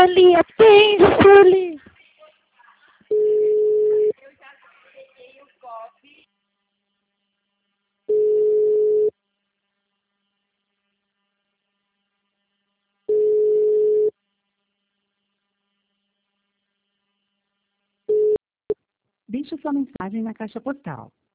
Sueli, atende, Sueli. Deixe sua mensagem na caixa postal